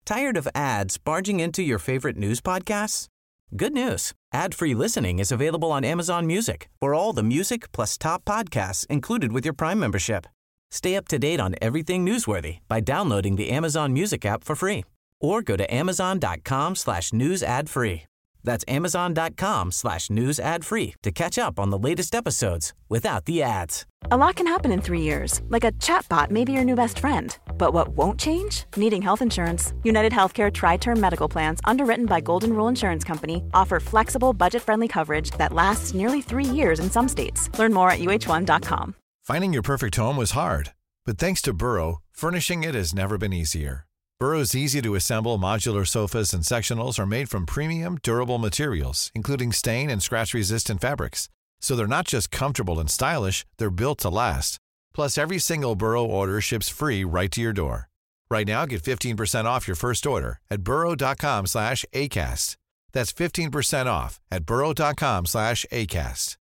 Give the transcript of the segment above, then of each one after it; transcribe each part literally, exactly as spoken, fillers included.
Tired of ads barging into your favorite news podcasts? Good news. Ad-free listening is available on Amazon Music for all the music plus top podcasts included with your Prime membership. Stay up to date on everything newsworthy by downloading the Amazon Music app for free or go to amazon.com slash news ad free. That's amazon.com slash news ad free to catch up on the latest episodes without the ads. A lot can happen in three years, like a chatbot may be your new best friend. But what won't change? Needing health insurance. United Healthcare Tri-Term Medical Plans, underwritten by Golden Rule Insurance Company, offer flexible, budget-friendly coverage that lasts nearly three years in some states. Learn more at U H one dot com. Finding your perfect home was hard, but thanks to Burrow, furnishing it has never been easier. Burrow's easy-to-assemble modular sofas and sectionals are made from premium, durable materials, including stain and scratch-resistant fabrics. So they're not just comfortable and stylish, they're built to last. Plus, every single Burrow order ships free right to your door. Right now, get fifteen percent off your first order at burrow.com slash ACAST. That's fifteen percent off at burrow.com slash ACAST.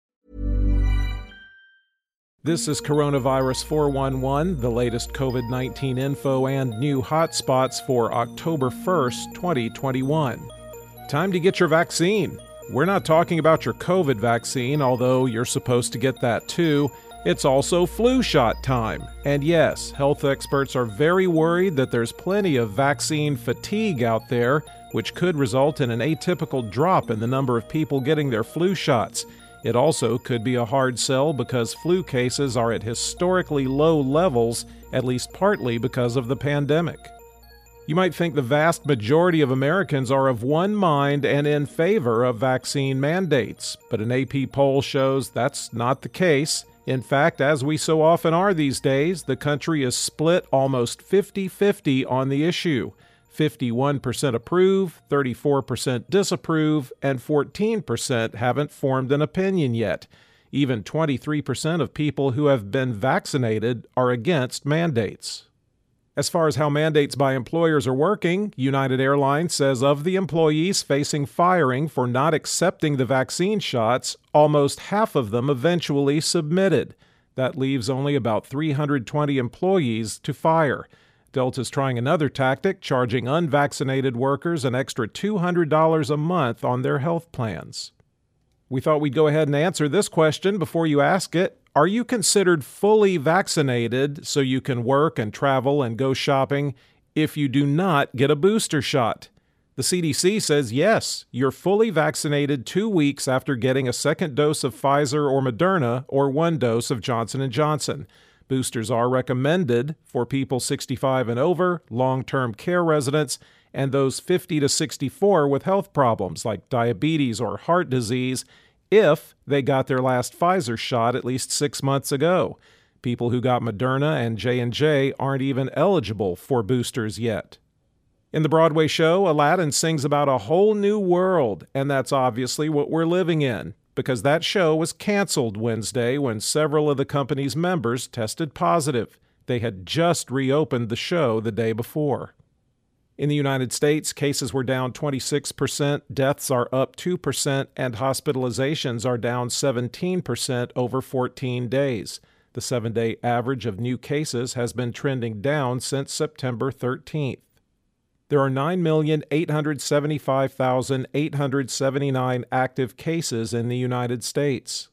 This is Coronavirus four one one, the latest COVID nineteen info and new hotspots for October first, twenty twenty-one. Time to get your vaccine. We're not talking about your COVID vaccine, although you're supposed to get that too. It's also flu shot time. And yes, health experts are very worried that there's plenty of vaccine fatigue out there, which could result in an atypical drop in the number of people getting their flu shots. It also could be a hard sell because flu cases are at historically low levels, at least partly because of the pandemic. You might think the vast majority of Americans are of one mind and in favor of vaccine mandates, but an A P poll shows that's not the case. In fact, as we so often are these days, the country is split almost fifty-fifty on the issue. fifty-one percent approve, thirty-four percent disapprove, and fourteen percent haven't formed an opinion yet. Even twenty-three percent of people who have been vaccinated are against mandates. As far as how mandates by employers are working, United Airlines says of the employees facing firing for not accepting the vaccine shots, almost half of them eventually submitted. That leaves only about three hundred twenty employees to fire. Delta's trying another tactic, charging unvaccinated workers an extra two hundred dollars a month on their health plans. We thought we'd go ahead and answer this question before you ask it. Are you considered fully vaccinated so you can work and travel and go shopping if you do not get a booster shot? The C D C says yes, you're fully vaccinated two weeks after getting a second dose of Pfizer or Moderna or one dose of Johnson and Johnson. Boosters are recommended for people sixty-five and over, long-term care residents, and those fifty to sixty-four with health problems like diabetes or heart disease if they got their last Pfizer shot at least six months ago. People who got Moderna and J and J aren't even eligible for boosters yet. In the Broadway show, Aladdin sings about a whole new world, and that's obviously what we're living in, because that show was canceled Wednesday when several of the company's members tested positive. They had just reopened the show the day before. In the United States, cases were down twenty-six percent, deaths are up two percent, and hospitalizations are down seventeen percent over fourteen days. The seven-day average of new cases has been trending down since September thirteenth. There are nine million eight hundred seventy-five thousand eight hundred seventy-nine active cases in the United States.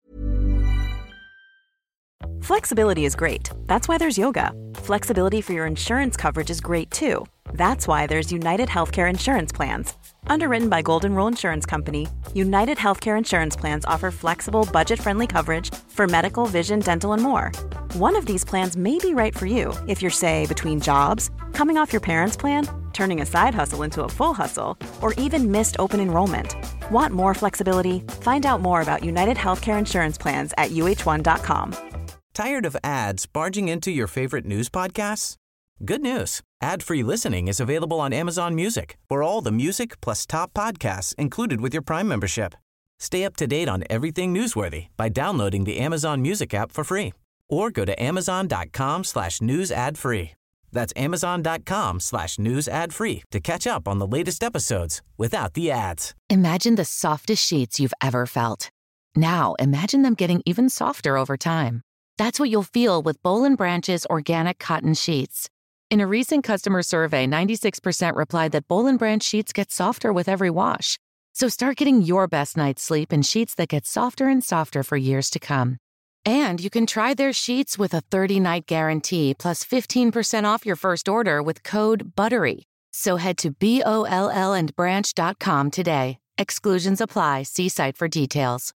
Flexibility is great. That's why there's yoga. Flexibility for your insurance coverage is great too. That's why there's United Healthcare Insurance Plans. Underwritten by Golden Rule Insurance Company, United Healthcare Insurance Plans offer flexible, budget-friendly coverage for medical, vision, dental, and more. One of these plans may be right for you if you're, say, between jobs, coming off your parents' plan, turning a side hustle into a full hustle, or even missed open enrollment. Want more flexibility? Find out more about United Healthcare Insurance Plans at U H one dot com. Tired of ads barging into your favorite news podcasts? Good news. Ad-free listening is available on Amazon Music for all the music plus top podcasts included with your Prime membership. Stay up to date on everything newsworthy by downloading the Amazon Music app for free or go to amazon.com slash news ad free. That's amazon.com slash news ad free to catch up on the latest episodes without the ads. Imagine the softest sheets you've ever felt. Now imagine them getting even softer over time. That's what you'll feel with Boll and Branch's organic cotton sheets. In a recent customer survey, ninety-six percent replied that Boll and Branch sheets get softer with every wash. So start getting your best night's sleep in sheets that get softer and softer for years to come. And you can try their sheets with a thirty-night guarantee plus fifteen percent off your first order with code BUTTERY. So head to B O L L and branch dot com today. Exclusions apply. See site for details.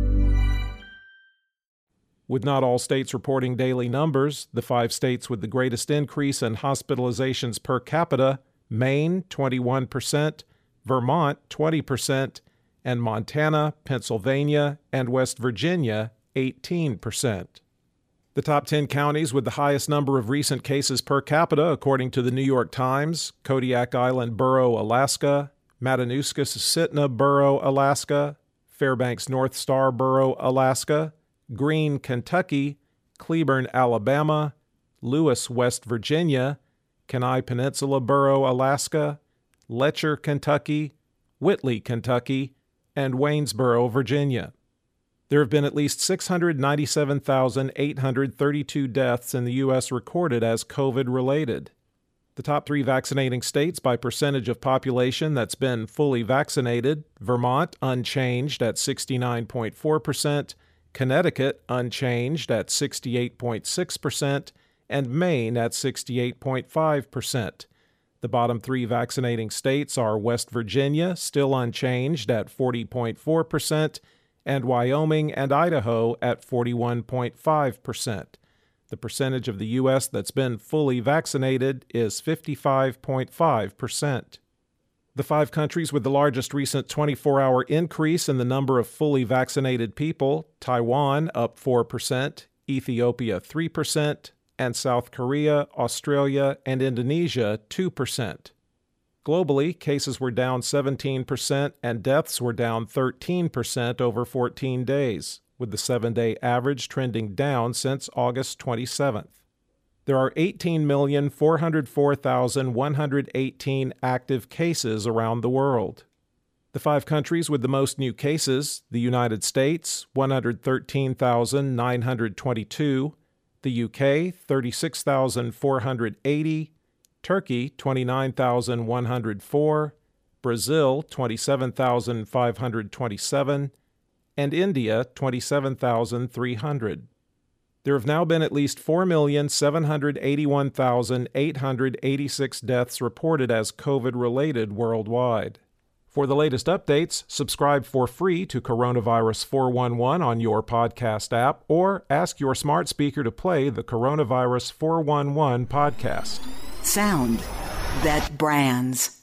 With not all states reporting daily numbers, the five states with the greatest increase in hospitalizations per capita, Maine, twenty-one percent, Vermont, twenty percent, and Montana, Pennsylvania, and West Virginia, eighteen percent. The top ten counties with the highest number of recent cases per capita, according to the New York Times: Kodiak Island Borough, Alaska; Matanuska-Susitna Borough, Alaska; Fairbanks North Star Borough, Alaska; Greene, Kentucky; Cleburne, Alabama; Lewis, West Virginia; Kenai Peninsula Borough, Alaska; Letcher, Kentucky; Whitley, Kentucky; and Waynesboro, Virginia. There have been at least six hundred ninety-seven thousand eight hundred thirty-two deaths in the U S recorded as COVID-related. The top three vaccinating states by percentage of population that's been fully vaccinated: Vermont, unchanged at sixty-nine point four percent, Connecticut, unchanged at sixty-eight point six percent, and Maine at sixty-eight point five percent. The bottom three vaccinating states are West Virginia, still unchanged at forty point four percent, and Wyoming and Idaho at forty-one point five percent. The percentage of the U S that's been fully vaccinated is fifty-five point five percent. The five countries with the largest recent twenty-four hour increase in the number of fully vaccinated people: Taiwan up four percent, Ethiopia three percent, and South Korea, Australia, and Indonesia two percent. Globally, cases were down seventeen percent and deaths were down thirteen percent over fourteen days, with the seven-day average trending down since August twenty-seventh. There are eighteen million four hundred four thousand one hundred eighteen active cases around the world. The five countries with the most new cases: the United States, one hundred thirteen thousand nine hundred twenty-two, the U K, thirty-six thousand four hundred eighty, Turkey, twenty-nine thousand one hundred four, Brazil, twenty-seven thousand five hundred twenty-seven, and India, twenty-seven thousand three hundred. There have now been at least four million seven hundred eighty-one thousand eight hundred eighty-six deaths reported as COVID-related worldwide. For the latest updates, subscribe for free to Coronavirus four one one on your podcast app, or ask your smart speaker to play the Coronavirus four one one podcast. Sound that brands.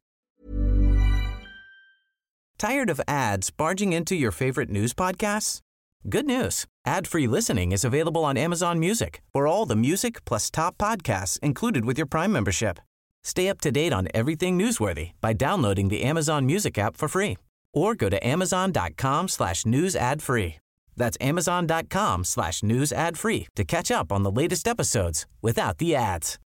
Tired of ads barging into your favorite news podcasts? Good news. Ad-free listening is available on Amazon Music for all the music plus top podcasts included with your Prime membership. Stay up to date on everything newsworthy by downloading the Amazon Music app for free, or go to amazon.com slash news ad free. That's amazon.com slash news ad free to catch up on the latest episodes without the ads.